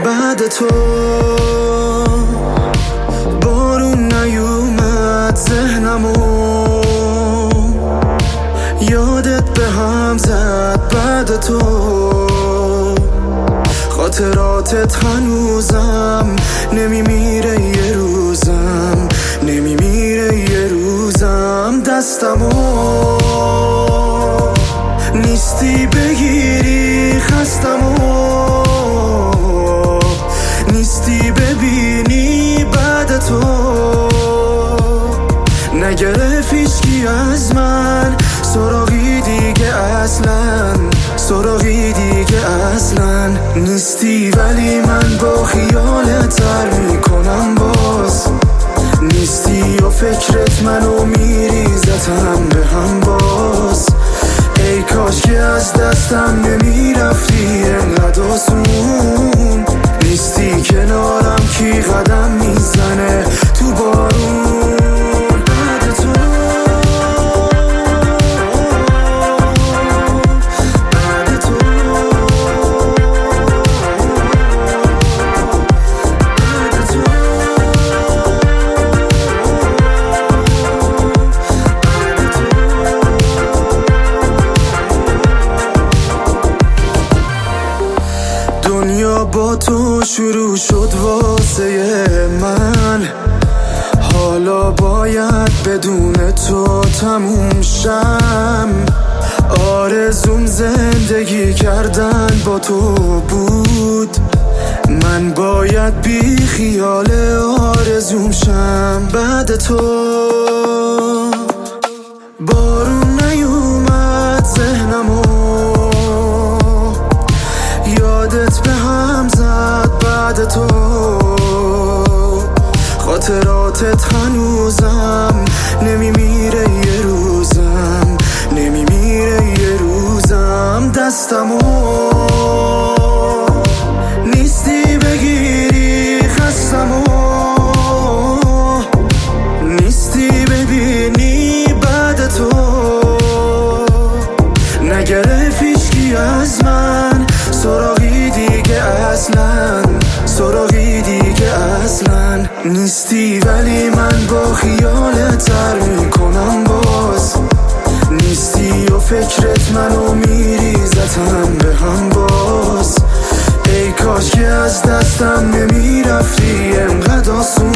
بعد تو بارون نیومد ذهنمو، یادت به هم زد بعد تو، خاطراتت هنوزم نمیمیره یه روزم، نمیمیره یه روزم. دستمو نیستی بگیری، خستمو نیستی ببینی بعد تو، نگرفت هیچکی از من سراغی دیگه اصلا، سراغی دیگه اصلا نیستی. ولی من با خیالت تر میکنم باز، نیستی و فکرت منو میریزتم به هم باز. ای کاش که از دستم نمیرفتی انقدر آسون، نیستی کنارم کی قدم میزنه تو بارون. دنیا با تو شروع شد واسه من، حالا باید بدون تو تموم شم. آرزوم زندگی کردن با تو بود، من باید بی خیال آرزوم شم بعد تو. بارون نیومد ذهنمو، یادت به هم زد بعد تو، خاطراتت هنوزم نمیمیره یه روزم، نمیمیره یه روزم. دستمو نیستی بگیری، خستمو نیستی ببینی بعد تو، نگرفت هیچکی از من سراغی دیگه اصلا، سراغی دیگه اصلا نیستی. ولی من با خیالت تر میکنم باز، نیستی و فکرت منو میریزتم به هم باز. ای کاش که از دستم نمیرفتی انقدر آسون،